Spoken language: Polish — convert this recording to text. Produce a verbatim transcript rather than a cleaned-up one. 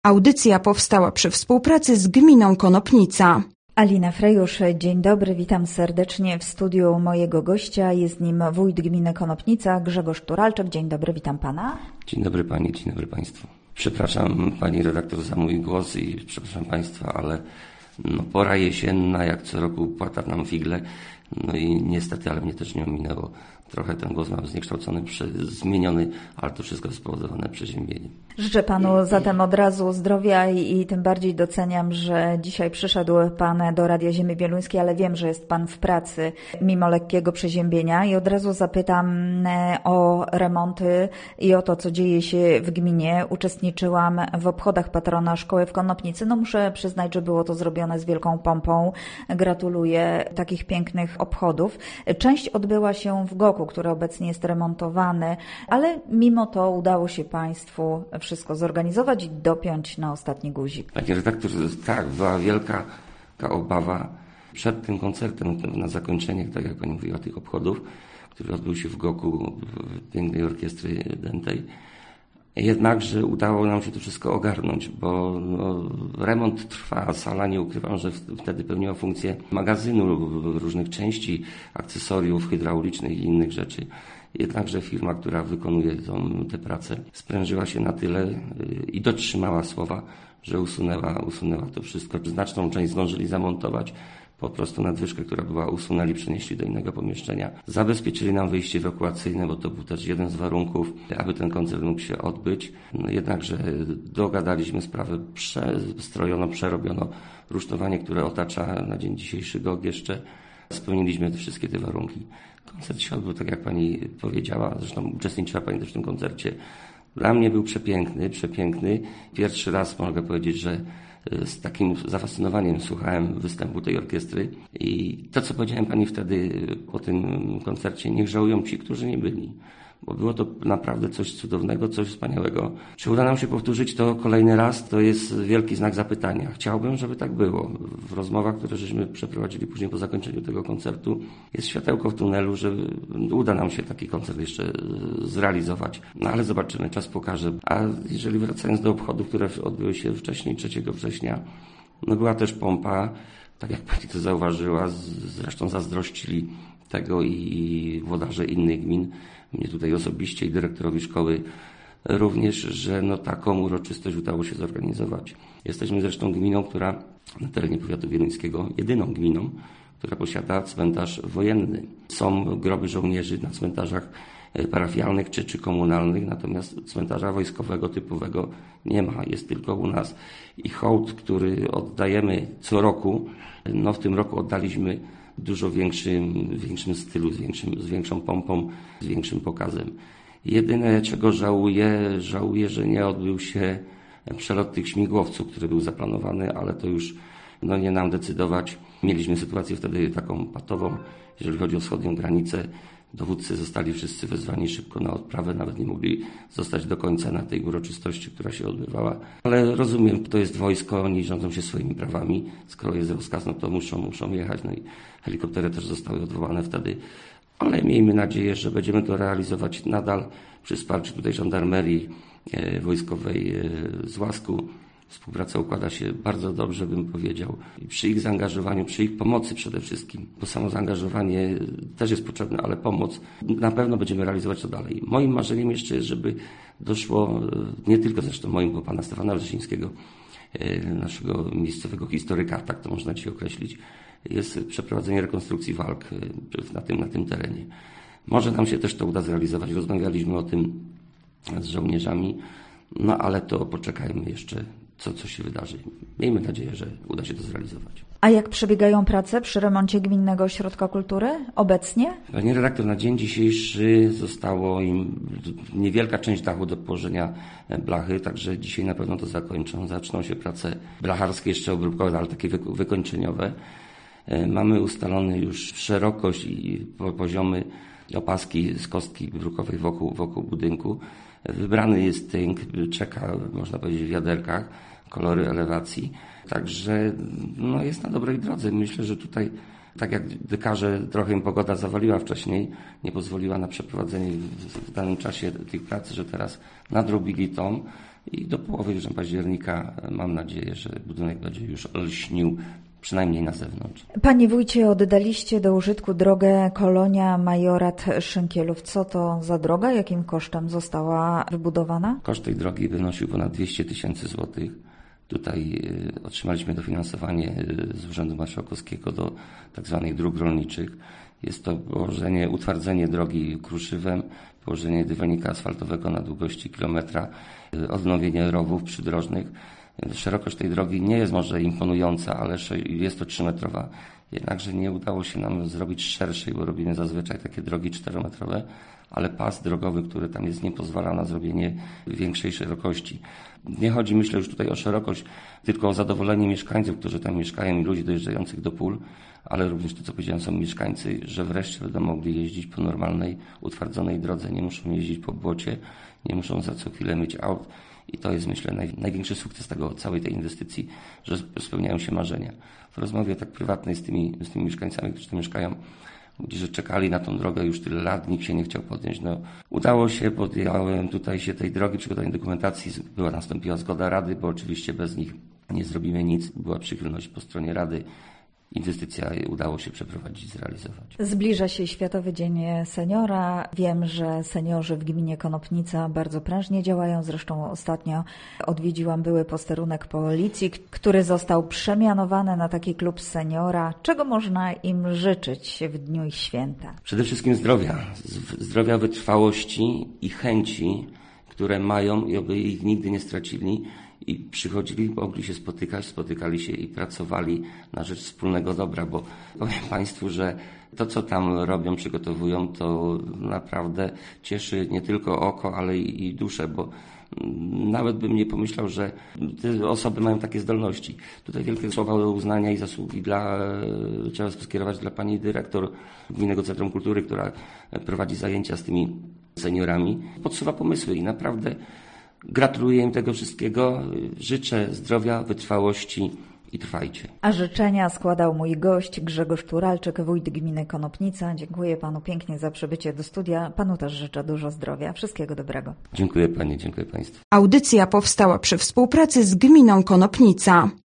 Audycja powstała przy współpracy z gminą Konopnica. Alina Frejusz, dzień dobry, witam serdecznie w studiu mojego gościa. Jest nim wójt gminy Konopnica, Grzegorz Turalczyk. Dzień dobry, witam pana. Dzień dobry pani, dzień dobry państwu. Przepraszam pani redaktor za mój głos i przepraszam państwa, ale no, pora jesienna, jak co roku płata nam figle. No i niestety, ale mnie też nie ominęło. Trochę ten głos mam zniekształcony, zmieniony, ale to wszystko spowodowane przeziębieniem. Życzę panu zatem od razu zdrowia i, i tym bardziej doceniam, że dzisiaj przyszedł pan do Radia Ziemi Wieluńskiej, ale wiem, że jest pan w pracy mimo lekkiego przeziębienia i od razu zapytam o remonty i o to, co dzieje się w gminie. Uczestniczyłam w obchodach patrona szkoły w Konopnicy. No muszę przyznać, że było to zrobione z wielką pompą. Gratuluję takich pięknych obchodów. Część odbyła się w Goku, który obecnie jest remontowany, ale mimo to udało się państwu wszystko zorganizować i dopiąć na ostatni guzik. Panie redaktor, tak, była wielka obawa przed tym koncertem na zakończenie, tak jak pani mówiła, tych obchodów, który odbył się w Goku, w pięknej orkiestry dętej. Jednakże udało nam się to wszystko ogarnąć, bo no, remont trwa, sala, nie ukrywam, że wtedy pełniła funkcję magazynu różnych części, akcesoriów hydraulicznych i innych rzeczy. Jednakże firma, która wykonuje tą, te prace, sprężyła się na tyle i dotrzymała słowa, że usunęła, usunęła to wszystko. Znaczną część zdążyli zamontować. Po prostu nadwyżkę, która była, usunęli, przenieśli do innego pomieszczenia. Zabezpieczyli nam wyjście ewakuacyjne, bo to był też jeden z warunków, aby ten koncert mógł się odbyć. No jednakże dogadaliśmy sprawę, przestrojono, przerobiono rusztowanie, które otacza na dzień dzisiejszy G O G jeszcze. Spełniliśmy te wszystkie te warunki. Koncert się odbył, tak jak pani powiedziała, zresztą uczestniczyła pani też w tym koncercie. Dla mnie był przepiękny, przepiękny. Pierwszy raz mogę powiedzieć, że z takim zafascynowaniem słuchałem występu tej orkiestry i to, co powiedziałem pani wtedy po tym koncercie, niech żałują ci, którzy nie byli, bo było to naprawdę coś cudownego, coś wspaniałego. Czy uda nam się powtórzyć to kolejny raz? To jest wielki znak zapytania. Chciałbym, żeby tak było. W rozmowach, które żeśmy przeprowadzili później po zakończeniu tego koncertu, jest światełko w tunelu, że uda nam się taki koncert jeszcze zrealizować. No ale zobaczymy, czas pokaże. A jeżeli wracając do obchodów, które odbyły się wcześniej, trzeciego września, no była też pompa, tak jak pani to zauważyła, zresztą zazdrościli tego i włodarze innych gmin, mnie tutaj osobiście i dyrektorowi szkoły również, że no taką uroczystość udało się zorganizować. Jesteśmy zresztą gminą, która na terenie powiatu wieluńskiego, jedyną gminą, która posiada cmentarz wojenny. Są groby żołnierzy na cmentarzach parafialnych czy, czy komunalnych, natomiast cmentarza wojskowego typowego nie ma, jest tylko u nas. I hołd, który oddajemy co roku, no w tym roku oddaliśmy w dużo większym, większym stylu, z, większym, z większą pompą, z większym pokazem. Jedyne, czego żałuję, żałuję, że nie odbył się przelot tych śmigłowców, który był zaplanowany, ale to już no, nie nam decydować. Mieliśmy sytuację wtedy taką patową, jeżeli chodzi o wschodnią granicę. Dowódcy zostali wszyscy wezwani szybko na odprawę, nawet nie mogli zostać do końca na tej uroczystości, która się odbywała. Ale rozumiem, to jest wojsko, oni rządzą się swoimi prawami. Skoro jest rozkaz, no to muszą, muszą jechać. No i helikoptery też zostały odwołane wtedy. Ale miejmy nadzieję, że będziemy to realizować nadal przy wsparciu tutaj żandarmerii e, wojskowej e, z Łasku. Współpraca układa się bardzo dobrze, bym powiedział. I przy ich zaangażowaniu, przy ich pomocy przede wszystkim, bo samo zaangażowanie też jest potrzebne, ale pomoc na pewno będziemy realizować to dalej. Moim marzeniem jeszcze jest, żeby doszło, nie tylko zresztą moim, bo pana Stefana Lesińskiego, naszego miejscowego historyka, tak to można dzisiaj określić, jest przeprowadzenie rekonstrukcji walk na tym, na tym terenie. Może nam się też to uda zrealizować. Rozmawialiśmy o tym z żołnierzami, no ale to poczekajmy jeszcze, co, co się wydarzy. Miejmy nadzieję, że uda się to zrealizować. A jak przebiegają prace przy remoncie Gminnego Ośrodka Kultury obecnie? Panie redaktor, na dzień dzisiejszy zostało im niewielka część dachu do położenia blachy, także dzisiaj na pewno to zakończą. Zaczną się prace blacharskie, jeszcze obróbkowe, ale takie wykończeniowe. Mamy ustalony już szerokość i poziomy opaski z kostki brukowej wokół, wokół budynku. Wybrany jest tynk, czeka, można powiedzieć, w wiaderkach, kolory elewacji. Także no, jest na dobrej drodze. Myślę, że tutaj, tak jak dekarze, trochę im pogoda zawaliła wcześniej, nie pozwoliła na przeprowadzenie w danym czasie tych prac, że teraz nadrobili to. i do połowy już października mam nadzieję, że budynek będzie już lśnił, przynajmniej na zewnątrz. Panie wójcie, oddaliście do użytku drogę Kolonia Majorat Szynkielów. Co to za droga? Jakim kosztem została wybudowana? Koszt tej drogi wynosił ponad dwieście tysięcy złotych. Tutaj y, otrzymaliśmy dofinansowanie y, z Urzędu Marszałkowskiego do tak zwanych dróg rolniczych. Jest to położenie, utwardzenie drogi kruszywem, położenie dywanika asfaltowego na długości kilometra, y, odnowienie rowów przydrożnych. Szerokość tej drogi nie jest może imponująca, ale jest to trzymetrowa. Jednakże nie udało się nam zrobić szerszej, bo robimy zazwyczaj takie drogi czterometrowe, ale pas drogowy, który tam jest, nie pozwala na zrobienie większej szerokości. Nie chodzi, myślę, już tutaj o szerokość, tylko o zadowolenie mieszkańców, którzy tam mieszkają i ludzi dojeżdżających do pól, ale również to, co powiedziałem, są mieszkańcy, że wreszcie będą mogli jeździć po normalnej, utwardzonej drodze, nie muszą jeździć po błocie, nie muszą za co chwilę myć aut. I to jest, myślę, naj, największy sukces tego, całej tej inwestycji, że spełniają się marzenia. W rozmowie tak prywatnej z tymi, z tymi mieszkańcami, którzy tu mieszkają, mówili, że czekali na tą drogę już tyle lat, nikt się nie chciał podjąć. No, udało się, podjąłem tutaj się tej drogi, przygotowanie dokumentacji, była nastąpiła zgoda Rady, bo oczywiście bez nich nie zrobimy nic. Była przychylność po stronie Rady. Inwestycja udało się przeprowadzić, zrealizować. Zbliża się Światowy Dzień Seniora. Wiem, że seniorzy w gminie Konopnica bardzo prężnie działają. Zresztą ostatnio odwiedziłam były posterunek policji, który został przemianowany na taki klub seniora. Czego można im życzyć w dniu ich święta? Przede wszystkim zdrowia. Zdrowia, wytrwałości i chęci, które mają i oby ich nigdy nie stracili. I przychodzili, mogli się spotykać, spotykali się i pracowali na rzecz wspólnego dobra, bo powiem Państwu, że to, co tam robią, przygotowują, to naprawdę cieszy nie tylko oko, ale i, i duszę, bo nawet bym nie pomyślał, że te osoby mają takie zdolności. Tutaj wielkie słowa do uznania i zasługi dla, trzeba skierować dla pani dyrektor Gminnego Centrum Kultury, która prowadzi zajęcia z tymi seniorami. Podsuwa pomysły i naprawdę gratuluję im tego wszystkiego, życzę zdrowia, wytrwałości i trwajcie. A życzenia składał mój gość Grzegorz Turalczyk, wójt gminy Konopnica. Dziękuję panu pięknie za przybycie do studia. Panu też życzę dużo zdrowia. Wszystkiego dobrego. Dziękuję pani, dziękuję państwu. Audycja powstała przy współpracy z gminą Konopnica.